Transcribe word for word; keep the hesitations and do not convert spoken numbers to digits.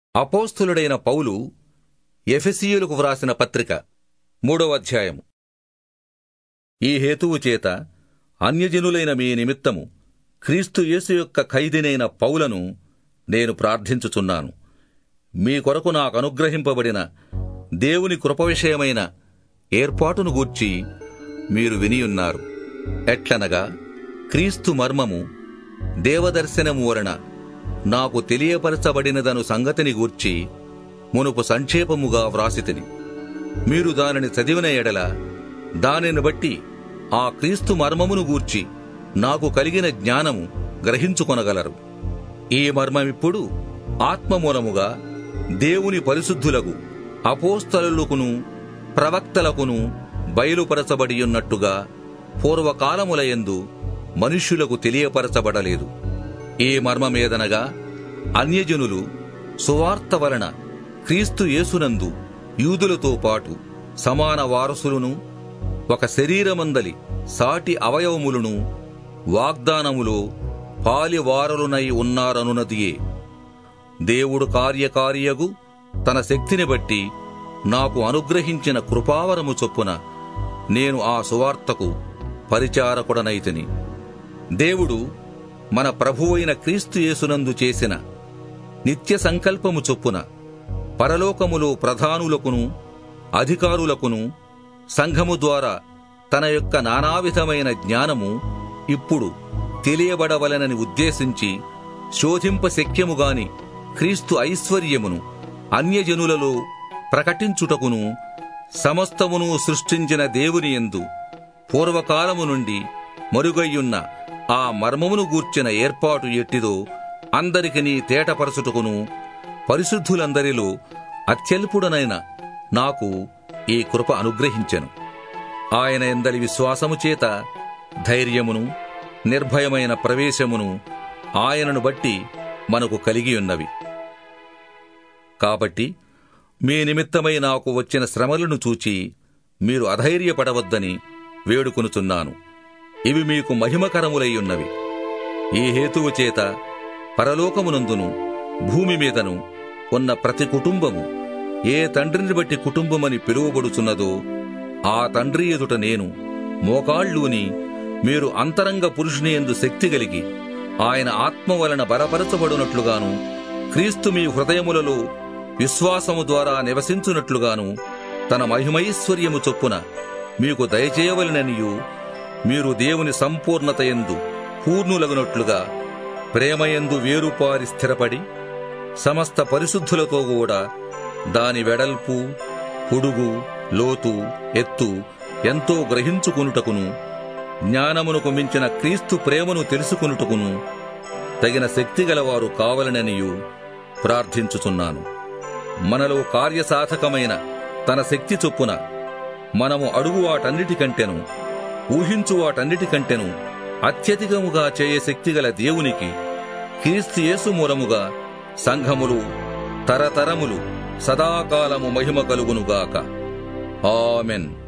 అపోస్తలుడైన పౌలు ఎఫెసీయులకు వ్రాసిన పత్రిక మూడవ అధ్యాయము. ఈ హేతువు చేత అన్యజనులైన మీ నిమిత్తము క్రీస్తు యేసు యొక్క ఖైదీనైన పౌలను నేను ప్రార్థించుచున్నాను. మీ కొరకు నాకు అనుగ్రహింపబడిన దేవుని కృప విషయమైన ఏర్పాటును గూర్చి మీరు వినియున్నారు. ఎట్లనగా క్రీస్తు మర్మము దేవదర్శనము వలన నాకు తెలియపరచబడినదను సంగతిని గూర్చి మునుపు సంక్షేపముగా వ్రాసితిని. మీరు దానిని చదివిన ఎడల దానిని బట్టి ఆ క్రీస్తు మర్మమును గూర్చి నాకు కలిగిన జ్ఞానము గ్రహించుకొనగలరు. ఈ మర్మమిప్పుడు ఆత్మమూలముగా దేవుని పరిశుద్ధులకు అపోస్తలులకును ప్రవక్తలకును బయలుపరచబడియున్నట్టుగా పూర్వకాలములయందు మనుష్యులకు తెలియపరచబడలేదు. ఈ మర్మమేదనగా అన్యజనులు సువార్త వలన క్రీస్తు యేసునందు యూదులతో పాటు సమాన వారసులను, ఒక శరీరమందలి సాటి అవయవములను వాగ్దానములో పాలివారలునై ఉన్నారనున్నదియే. దేవుడు కార్యకారియగు తన శక్తిని బట్టి నాకు అనుగ్రహించిన కృపావరము చొప్పున నేను ఆ సువార్తకు పరిచారకుడనైతిని. దేవుడు మన ప్రభువైన క్రీస్తు యేసునందు చేసిన నిత్య సంకల్పము చొప్పున పరలోకములో ప్రధానులకును అధికారులకును సంఘము ద్వారా తన యొక్క నానావిధమైన జ్ఞానము ఇప్పుడు తెలియబడవలెనని ఉద్దేశించి శోధింపశక్యముగాని క్రీస్తు ఐశ్వర్యమును అన్యజనులలో ప్రకటించుటకును సమస్తమును సృష్టించిన దేవుని యందు పూర్వకాలము నుండి మరుగయ్యున్న ఆ మర్మమును గూర్చిన ఏర్పాటు ఎట్టిదో అందరికినీ తేటపరచుటకును పరిశుద్ధులందరిలో అత్యల్పుడనైన నాకు ఈ కృప అనుగ్రహించెను. ఆయన యందలి విశ్వాసము చేత ధైర్యమును నిర్భయమైన ప్రవేశమును ఆయనను బట్టి మనకు కలిగియున్నవి. కాబట్టి మీ నిమిత్తమై నాకు వచ్చిన శ్రమలను చూచి మీరు అధైర్యపడవద్దని వేడుకొనుచున్నాను. ఇవి మీకు మహిమకరములై ఉన్నవి. ఈ హేతువు చేత పరలోకమునందును భూమి మీదను ఉన్న ప్రతి కుటుంబము ఏ తండ్రిని బట్టి కుటుంబమని పిలువబడుచున్నదో ఆ తండ్రి ఎదుట నేను మోకాళ్ళూని మీరు అంతరంగ పురుషుని యందు శక్తి కలిగి ఆయన ఆత్మ వలన బలపరచబడినట్లుగాను క్రీస్తు మీ హృదయములలో విశ్వాసము ద్వారా నివసించునట్లుగాను తన మహిమైశ్వర్యము చొప్పున మీకు దయచేయవలెననియు మీరు దేవుని సంపూర్ణత యందు పూర్ణులగునట్లుగా ప్రేమయందు వేరుపారి స్థిరపడి సమస్త పరిశుద్ధులతో కూడా దాని వెడల్పు పొడుగు లోతు ఎత్తు ఎంతో గ్రహించుకొనుటకును జ్ఞానమునకు మించిన క్రీస్తు ప్రేమను తెలుసుకొనుటకును తగిన శక్తిగలవారు కావలననియు ప్రార్థించుచున్నాను. మనలో కార్యసాధకమైన తన శక్తి చొప్పున మనము అడుగు వాటన్నిటికంటెను ఊహించు వాటన్నిటికంటెను అత్యధికముగా చేయ శక్తిగల దేవునికి క్రీస్తు యేసు మూలముగా సంఘములు తరతరములు సదాకాలము మహిమ కలుగునుగాక. ఆమెన్.